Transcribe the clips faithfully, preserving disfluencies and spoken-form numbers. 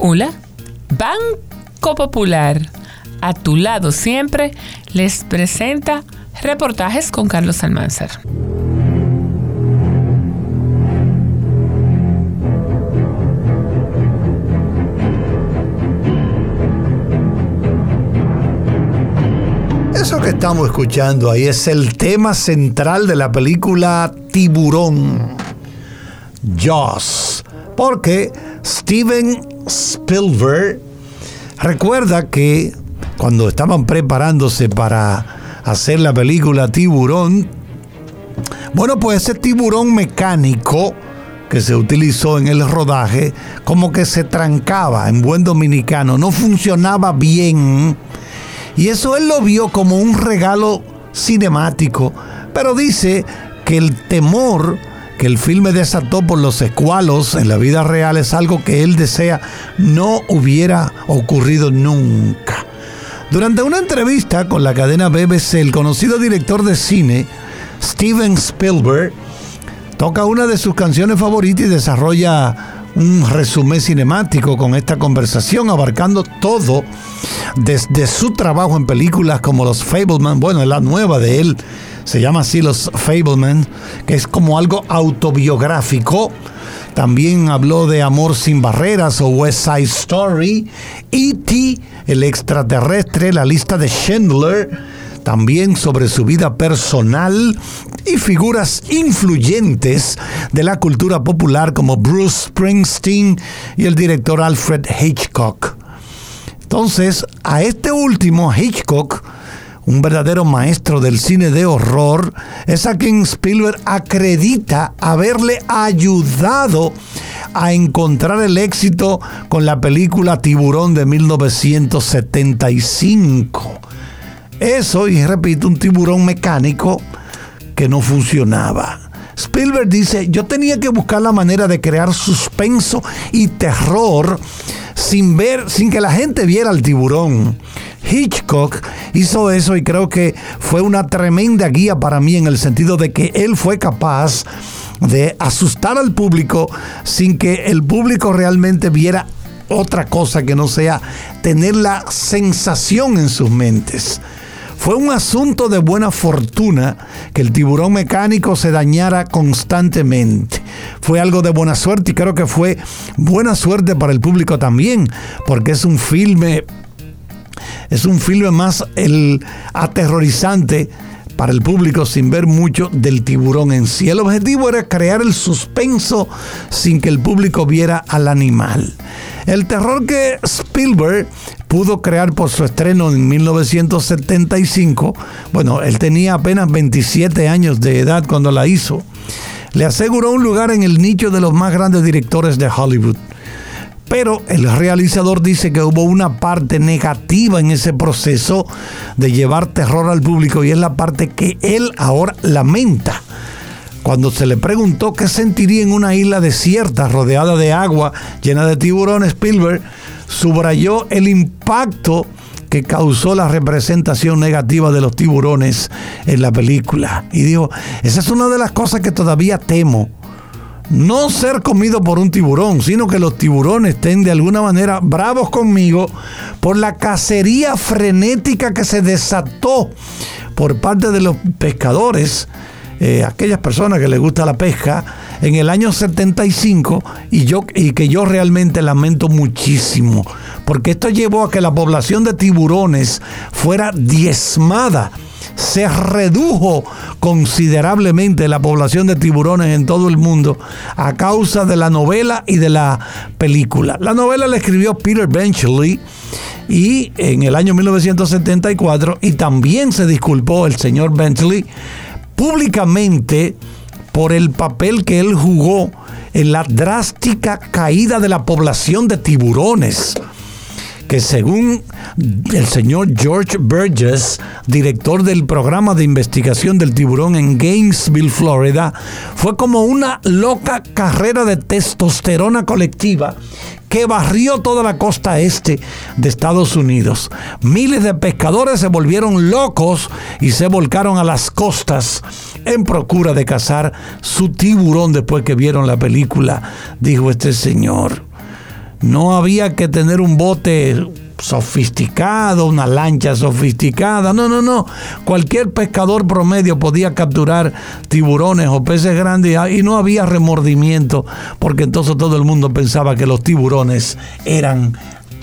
Hola, Banco Popular, a tu lado siempre, les presenta reportajes con Carlos Almanzar. Eso que estamos escuchando ahí es el tema central de la película Tiburón, Jaws, porque Steven Spielberg recuerda que cuando estaban preparándose para hacer la película Tiburón, bueno, pues ese tiburón mecánico que se utilizó en el rodaje como que se trancaba, en buen dominicano, no funcionaba bien. Y eso él lo vio como un regalo cinemático, pero dice que el temor que el filme desató por los escualos en la vida real es algo que él desea no hubiera ocurrido nunca. Durante una entrevista con la cadena B B C, el conocido director de cine, Steven Spielberg, toca una de sus canciones favoritas y desarrolla un resumen cinemático con esta conversación, abarcando todo desde su trabajo en películas como Los Fabelman, bueno, la nueva de él se llama así, Los Fabelman, que es como algo autobiográfico. También habló de Amor sin barreras o West Side Story, E T, el extraterrestre, La lista de Schindler, también sobre su vida personal y figuras influyentes de la cultura popular como Bruce Springsteen y el director Alfred Hitchcock. Entonces, a este último, Hitchcock, un verdadero maestro del cine de horror, es a quien Spielberg acredita haberle ayudado a encontrar el éxito con la película Tiburón de mil novecientos setenta y cinco. Eso, y repito, un tiburón mecánico que no funcionaba. Spielberg dice, yo tenía que buscar la manera de crear suspenso y terror sin ver, sin que la gente viera al tiburón. Hitchcock hizo eso y creo que fue una tremenda guía para mí en el sentido de que él fue capaz de asustar al público sin que el público realmente viera otra cosa que no sea tener la sensación en sus mentes. Fue un asunto de buena fortuna que el tiburón mecánico se dañara constantemente. Fue algo de buena suerte y creo que fue buena suerte para el público también, porque es un filme, es un filme más el aterrorizante para el público sin ver mucho del tiburón en sí. El objetivo era crear el suspenso sin que el público viera al animal. El terror que Spielberg pudo crear por su estreno en mil novecientos setenta y cinco, bueno, él tenía apenas veintisiete años de edad cuando la hizo, le aseguró un lugar en el nicho de los más grandes directores de Hollywood. Pero el realizador dice que hubo una parte negativa en ese proceso de llevar terror al público y es la parte que él ahora lamenta. Cuando se le preguntó qué sentiría en una isla desierta rodeada de agua llena de tiburones, Spielberg subrayó el impacto que causó la representación negativa de los tiburones en la película. Y dijo, esa es una de las cosas que todavía temo. No ser comido por un tiburón, sino que los tiburones estén de alguna manera bravos conmigo por la cacería frenética que se desató por parte de los pescadores, eh, aquellas personas que les gusta la pesca, en el año setenta y cinco, y, yo, y que yo realmente lamento muchísimo, porque esto llevó a que la población de tiburones fuera diezmada. Se redujo considerablemente la población de tiburones en todo el mundo a causa de la novela y de la película. La novela la escribió Peter Benchley y en el año mil novecientos setenta y cuatro, y también se disculpó el señor Benchley públicamente por el papel que él jugó en la drástica caída de la población de tiburones, que según el señor George Burgess, director del programa de investigación del tiburón en Gainesville, Florida, fue como una loca carrera de testosterona colectiva que barrió toda la costa este de Estados Unidos. Miles de pescadores se volvieron locos y se volcaron a las costas en procura de cazar su tiburón después que vieron la película, dijo este señor. no había que tener un bote sofisticado, una lancha sofisticada. No, no, no. Cualquier pescador promedio podía capturar tiburones o peces grandes y no había remordimiento, porque entonces todo el mundo pensaba que los tiburones eran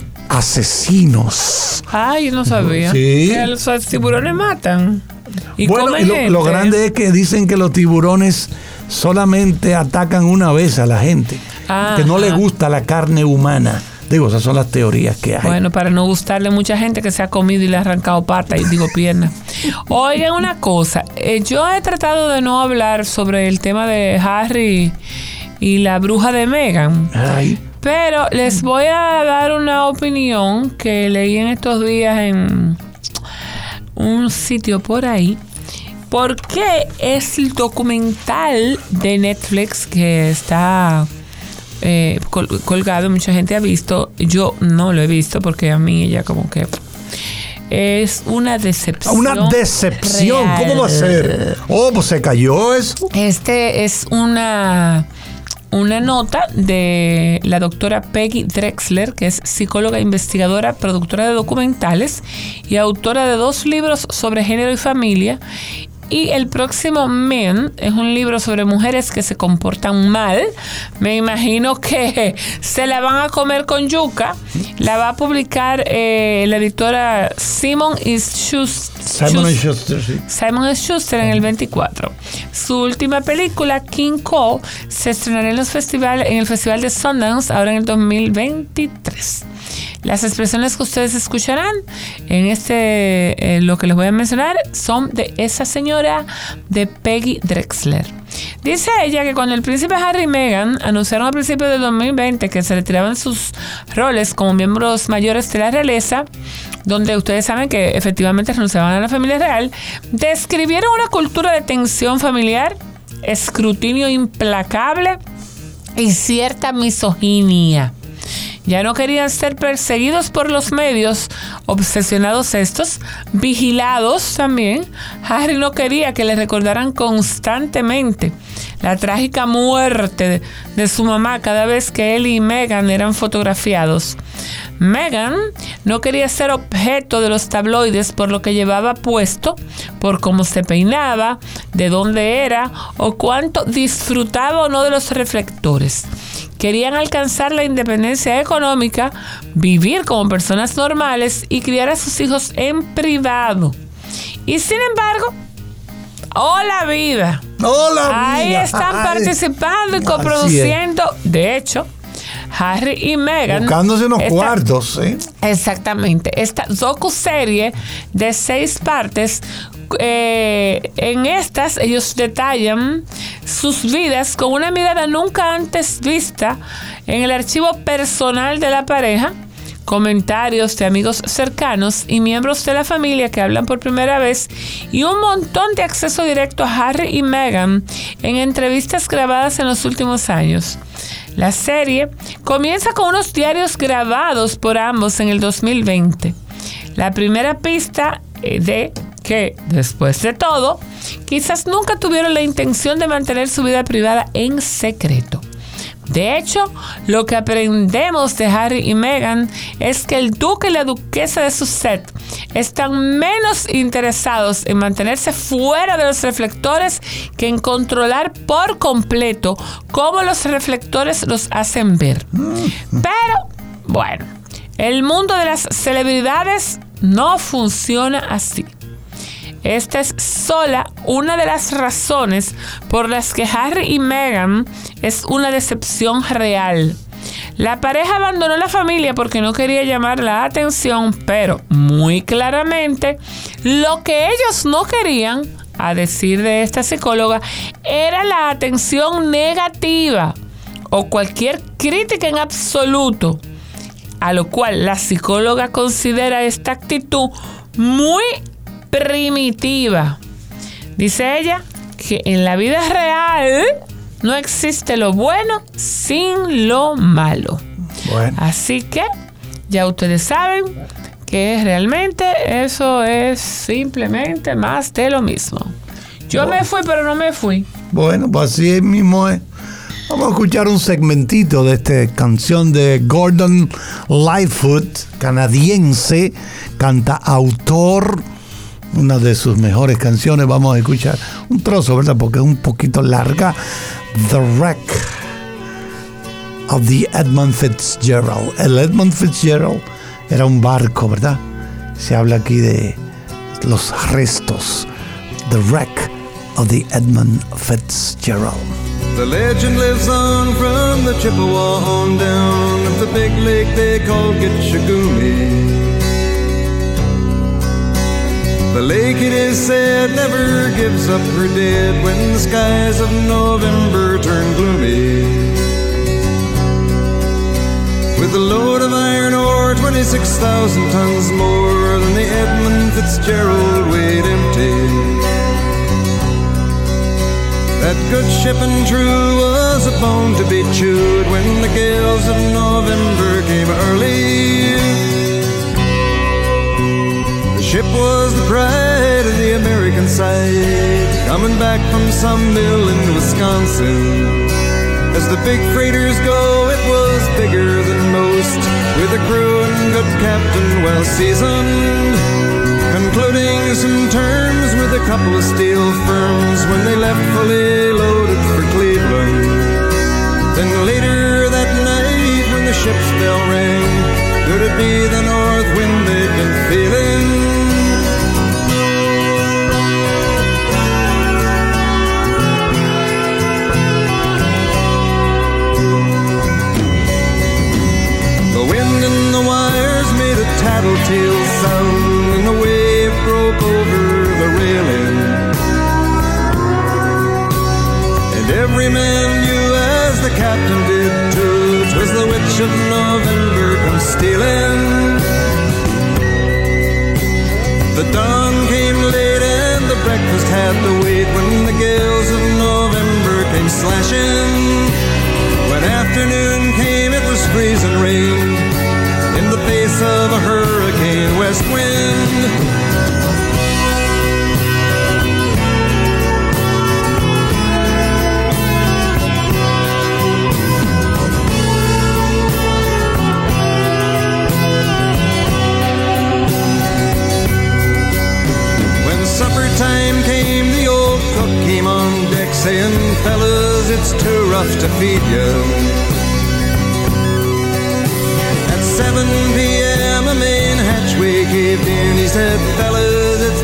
asesinos. Ay, yo no sabía. Sí. Que los tiburones matan. ¿Y bueno, y lo, lo grande es que dicen que los tiburones solamente atacan una vez a la gente, ah, que no les gusta la carne humana. Digo, esas son las teorías que hay. Bueno, para no gustarle mucha gente que se ha comido y le ha arrancado pata y digo pierna. Oigan una cosa, eh, yo he tratado de no hablar sobre el tema de Harry y la bruja de Meghan. Ay. Pero les voy a dar una opinión que leí en estos días en un sitio por ahí. Porque es el documental de Netflix que está eh, col- colgado, mucha gente ha visto. Yo no lo he visto porque a mí ella como que es una decepción. Una decepción, real. ¿Cómo va a ser? Oh, pues se cayó eso. Este es una... Una nota de la doctora Peggy Drexler, que es psicóloga, investigadora, productora de documentales y autora de dos libros sobre género y familia. Y el próximo Men es un libro sobre mujeres que se comportan mal. Me imagino que se la van a comer con yuca. La va a publicar eh, la editora Simon y Schuster. Simon and Schuster, sí. Simon and Schuster en el veinticuatro. Su última película, King Cole, se estrenará en, los festivales, en el Festival de Sundance ahora en el dos mil veintitrés. Las expresiones que ustedes escucharán en este, eh, lo que les voy a mencionar, son de esa señora, de Peggy Drexler. Dice ella que cuando el príncipe Harry y Meghan anunciaron a principios del dos mil veinte que se retiraban sus roles como miembros mayores de la realeza, donde ustedes saben que efectivamente renunciaban a la familia real, describieron una cultura de tensión familiar, escrutinio implacable y cierta misoginia. Ya no querían ser perseguidos por los medios, obsesionados estos, vigilados también. Harry no quería que le recordaran constantemente la trágica muerte de, de su mamá cada vez que él y Meghan eran fotografiados. Meghan no quería ser objeto de los tabloides por lo que llevaba puesto, por cómo se peinaba, de dónde era o cuánto disfrutaba o no de los reflectores. Querían alcanzar la independencia económica, vivir como personas normales y criar a sus hijos en privado. Y sin embargo, ¡hola vida! ¡Hola Ahí vida! están Ay, participando y coproduciendo. De hecho, Harry y Meghan buscándose unos esta, cuartos, ¿eh? Exactamente. Esta docuserie de seis partes. Eh, en estas ellos detallan sus vidas con una mirada nunca antes vista en el archivo personal de la pareja, comentarios de amigos cercanos y miembros de la familia que hablan por primera vez y un montón de acceso directo a Harry y Meghan en entrevistas grabadas en los últimos años. La serie comienza con unos diarios grabados por ambos en el dos mil veinte. La primera pista de que, después de todo, quizás nunca tuvieron la intención de mantener su vida privada en secreto. De hecho, lo que aprendemos de Harry y Meghan es que el duque y la duquesa de Sussex están menos interesados en mantenerse fuera de los reflectores que en controlar por completo cómo los reflectores los hacen ver. Pero, bueno, el mundo de las celebridades no funciona así. Esta es sola una de las razones por las que Harry y Meghan es una decepción real. La pareja abandonó la familia porque no quería llamar la atención, pero muy claramente lo que ellos no querían, a decir de esta psicóloga, era la atención negativa o cualquier crítica en absoluto, a lo cual la psicóloga considera esta actitud muy primitiva. Dice ella que en la vida real no existe lo bueno sin lo malo. Bueno. Así que ya ustedes saben que realmente eso es simplemente más de lo mismo. Yo bueno. me fui, pero no me fui. Bueno, pues así mismo es. Vamos a escuchar un segmentito de esta canción de Gordon Lightfoot, canadiense, cantautor, una de sus mejores canciones. Vamos a escuchar un trozo, ¿verdad? Porque es un poquito larga. The Wreck of the Edmund Fitzgerald. El Edmund Fitzgerald era un barco, ¿verdad? Se habla aquí de los restos. The Wreck of the Edmund Fitzgerald. The legend lives on from the Chippewa on down of the big lake they call Gitchagumi. The lake, it is said, never gives up her dead when the skies of November turn gloomy. With a load of iron ore, twenty-six thousand tons more than the Edmund Fitzgerald weighed empty. That good ship and true was a bone to be chewed when the gales of November came early. The ship was the pride of the American side, coming back from some mill in Wisconsin. As the big freighters go, it was bigger than most, with a crew and good captain well seasoned, concluding some terms with a couple of steel firms when they left fully loaded for Cleveland. Then later that night when the ship's bell rang, could it be the north wind they'd been feeling? The wind in the wires made a tattletale sound, and the wave broke over the railing. And every man knew, as the captain did too, 'twas the witch of November come stealing. The dawn came late and the breakfast had to wait when the gales of November came slashing. When afternoon came, it was freezing rain in the face of a hurricane west wind. When supper time came, the old cook came on deck saying, "Fellas, it's too rough to feed you." At seven p.m. a main hatchway caved in. He said, "Fellas, it's